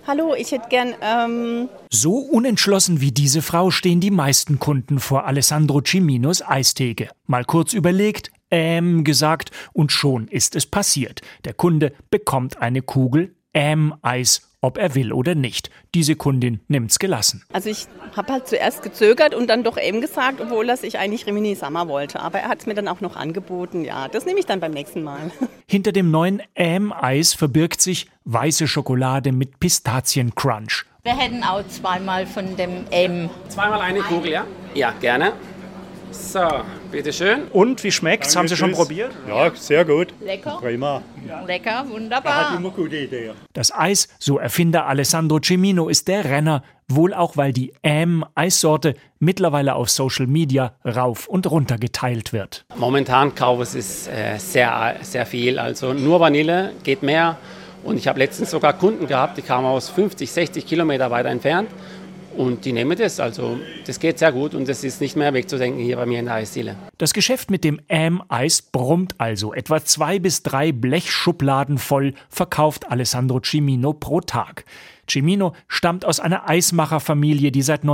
Hallo, ich hätte gern, So unentschlossen wie diese Frau stehen die meisten Kunden vor Alessandro Ciminos Eistheke. Mal kurz überlegt, gesagt und schon ist es passiert. Der Kunde bekommt eine Kugel Eis, ob er will oder nicht. Diese Kundin nimmt's gelassen. also ich habe halt zuerst gezögert und dann doch gesagt, obwohl er sich eigentlich Rimini Summer wollte. Aber er hat es mir dann auch noch angeboten. Ja, das nehme ich dann beim nächsten Mal. Hinter dem neuen Eis verbirgt sich weiße Schokolade mit Pistaziencrunch. Wir hätten auch zweimal von dem Zweimal eine Kugel, ja? Ja, gerne. So, bitteschön. Und, wie schmeckt's? Haben Sie schon probiert? Ja, sehr gut. Lecker. Prima. Lecker, Er wunderbar. hat immer gute Ideen. Das Eis, so Erfinder Alessandro Cimino, ist der Renner, wohl auch weil die Eissorte mittlerweile auf Social Media rauf und runter geteilt wird. Momentan kaufe ich es sehr viel. Also nur Vanille geht mehr. Und ich habe letztens sogar Kunden gehabt, die kamen aus 50, 60 Kilometer weiter entfernt. Und die nehmen das. Also das geht sehr gut und das ist nicht mehr wegzudenken hier bei mir in der Eisdiele. Das Geschäft mit dem Eis brummt also. Etwa 2 bis 3 Blechschubladen voll verkauft Alessandro Cimino pro Tag. Cimino stammt aus einer Eismacherfamilie, die seit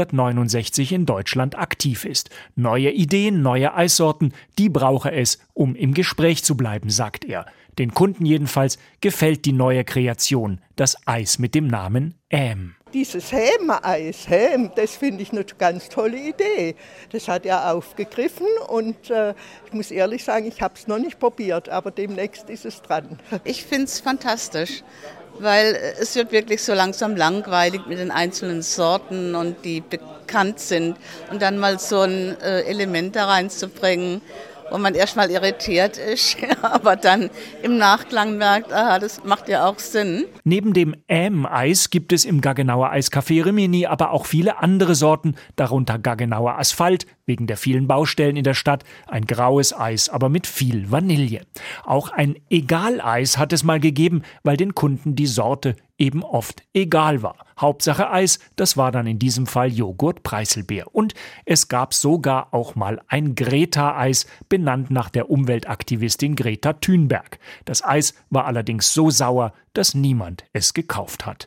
1969 in Deutschland aktiv ist. Neue Ideen, neue Eissorten, die brauche es, um im Gespräch zu bleiben, sagt er. Den Kunden jedenfalls gefällt die neue Kreation, das Eis mit dem Namen Dieses Häm-Eis, das finde ich eine ganz tolle Idee. Das hat er aufgegriffen und ich muss ehrlich sagen, ich habe es noch nicht probiert, aber demnächst ist es dran. Ich finde es fantastisch, weil es wird wirklich so langsam langweilig mit den einzelnen Sorten und die bekannt sind. Und dann mal so ein Element da reinzubringen, wo man erstmal irritiert ist, aber dann im Nachklang merkt, aha, das macht ja auch Sinn. Neben dem Eis gibt es im Gaggenauer Eiscafé Rimini aber auch viele andere Sorten, darunter Gaggenauer Asphalt, wegen der vielen Baustellen in der Stadt, ein graues Eis, aber mit viel Vanille. Auch ein Egaleis hat es mal gegeben, weil den Kunden die Sorte eben oft egal war. Hauptsache Eis, das war dann in diesem Fall Joghurt Preiselbeer. Und es gab sogar auch mal ein Greta-Eis, benannt nach der Umweltaktivistin Greta Thunberg. Das Eis war allerdings so sauer, dass niemand es gekauft hat.